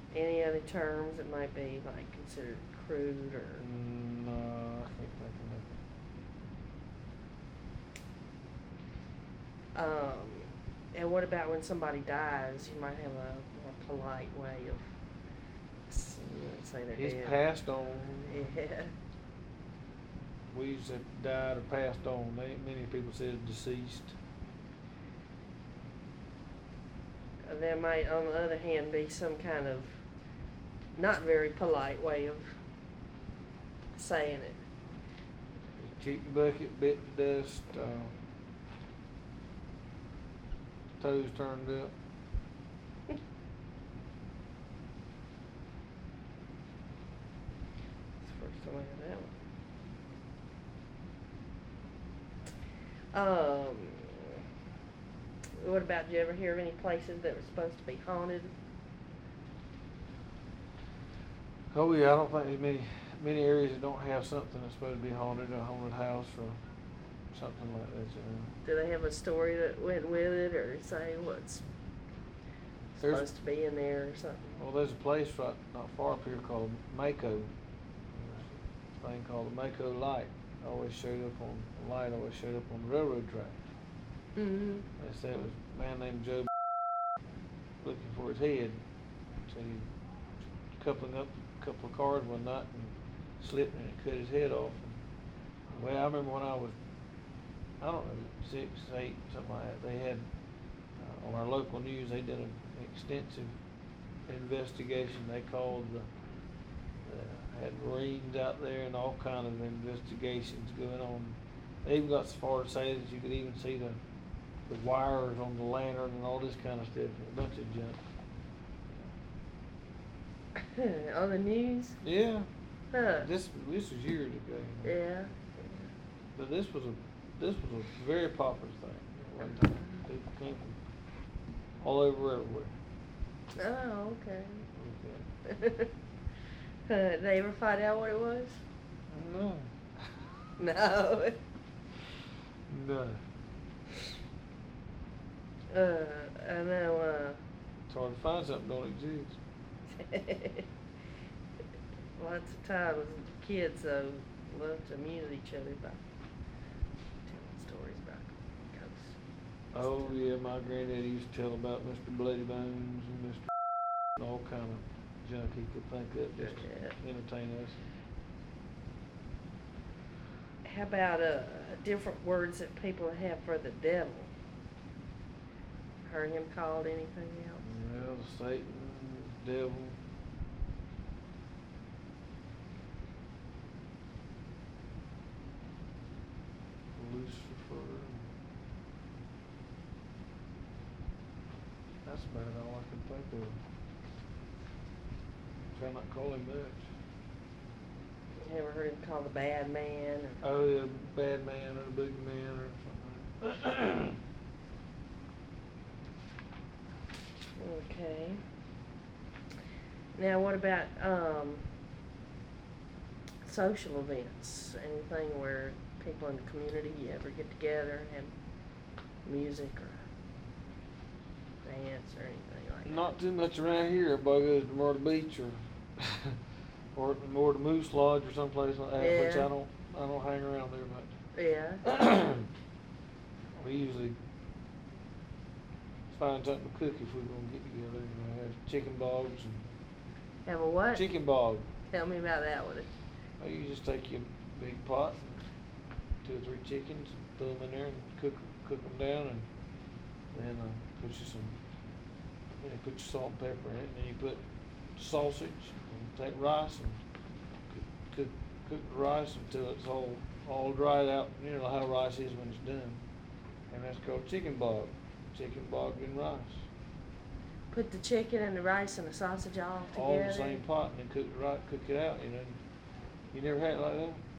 Any other terms that might be like considered crude or? No, I can't think Um, and what about when somebody dies? You might have a more polite way of say they're of nothing. He's dead. passed on. Yeah. We used to died or passed on. Many people said deceased. There might, on the other hand, be some kind of not very polite way of saying it. Kicked the bucket, bit the dust, toes turned up. It's the first time I heard that one. What about, did you ever hear of any places that were supposed to be haunted? Oh yeah, I don't think there's many areas that don't have something that's supposed to be haunted, a haunted house or something like that. Do they have a story that went with it, or say what's supposed to be in there or something? Well, there's a place right not far up here called Mako. There's a thing called the Mako Light. Always showed up on the light. Always showed up on the railroad track. Mm-hmm. They said it was a man named Joe looking for his head. So he coupling up a couple of cars one night and slipped and it cut his head off. Well, I remember when I was, I don't know, 6, 8, something like that. They had on our local news. They did an extensive investigation. They called had Marines out there and all kind of investigations going on. They even got so far to say that you could even see the wires on the lantern and all this kind of stuff. A bunch of junk. On the news? Yeah. Huh. This was years ago. Yeah. But this was a very popular thing at one time. People came from all over everywhere. Oh, okay. Okay. Did they ever find out what it was? No. No. No. I know, It's hard to find something that don't exist. lots of times kids, though, love to amuse each other by telling stories about ghosts. Oh yeah, my granddaddy used to tell about Mr. Bloody Bones and Mr. and all kind of junk he could think of just to entertain us. How about different words that people have for the devil? Heard him called anything else? Well, Satan, devil. Lucifer. That's about all I can think of. Try not to call him much. You ever heard him called the bad man? Oh, yeah, bad man or the boogeyman or something. Okay. Now, what about social events? Anything where people in the community ever get together and have music or dance or anything like that? Not too much around here. Everybody goes to Myrtle Beach or more to Moose Lodge or someplace like that, which Yeah. I don't hang around there much. Yeah. We usually find something to cook if we're gonna get together. Have chicken bogs and Have a what? chicken bog. Tell me about that one. Well, you just take your big pot, 2 or 3 chickens, and throw them in there and cook them down, and then put you some, put your salt and pepper in it, and then you put sausage, and take rice and cook the rice until it's all dried out. You know how rice is when it's done, and that's called chicken bog. Chicken bog and rice. Put the chicken and the rice and the sausage all together? All in the same pot, and then cook it out. You know, you never had it like that?